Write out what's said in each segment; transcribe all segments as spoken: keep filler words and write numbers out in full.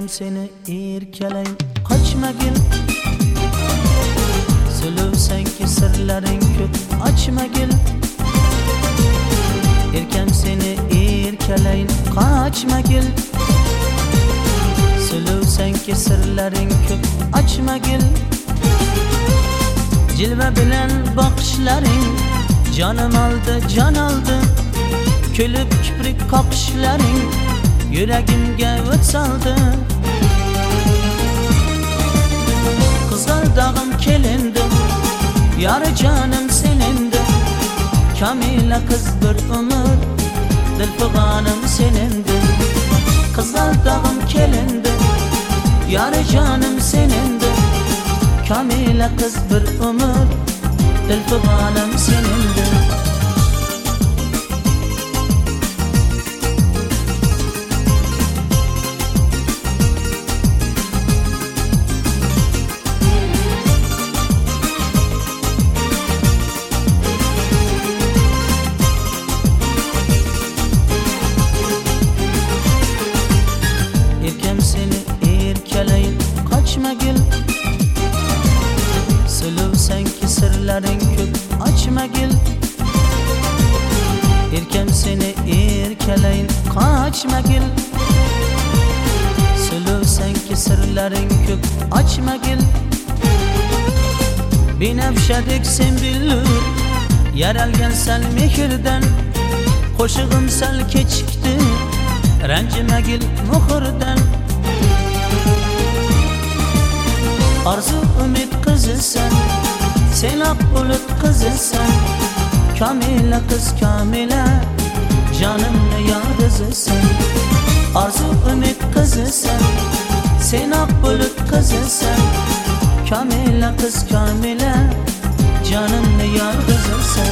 seni erkalayin qochmagil. So'luvsanki sirlaring ko'p ochmagil. Erkam seni erkalayin qochmagil. So'luvsanki sirlaring ko'p ochmagil. Jilva bilan boqishlaring jonim oldi, jon oldi. Kulib kiprik qoqishlaring yuragimga o't soldi. Qizg'al dog'im kelindi, yori jonim senindi. Kamila qiz bir umr, dilfig'onim senindi. Qizg'al dog'im kelindi, yori jonim senindi. Kamila qiz bir umr, dilfig'onim senindi. So'luvsanki sirlaring ko'p ochmagil. Erkam seni erkalayin qochmagil. So'luvsanki sirlaring ko'p ochmagil. Binafshadek sen billur, yaralgan sal mehrdan. Qo'shig'im sal kechikdi, ranjimagil muhrdan. Arzu umid qizisan, sen oq bulut qizisan. Kamila qiz Kamila, jonimni yodizisan. Arzu umid qizisan, sen oq bulut qizisan. Kamila qiz Kamila, jonimni yodizisan.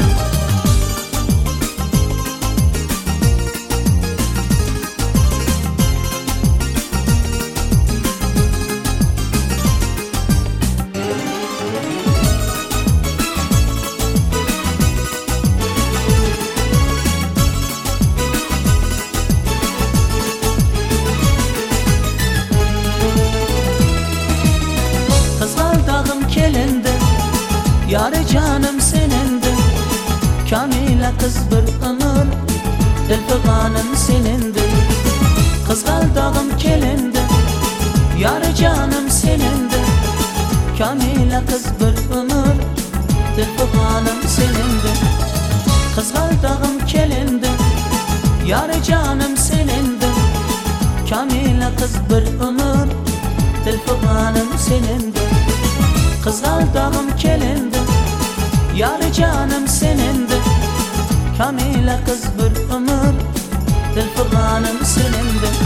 Yari canım senindi, Kamila kız bir ömür, dilfig'onim senindi. Qizg'al dog'im kelindi, yari canım senindi. Kamila kız bir ömür, dilfig'onim senindi. Qizg'al dog'im kelindi, yari canım senindi. Kamila kız bir ömür, dilfig'onim senindi. Qizg'al dog'im kelindi, yari jonim senindi. Kamila qiz bir umr, dilfig'onim senindi.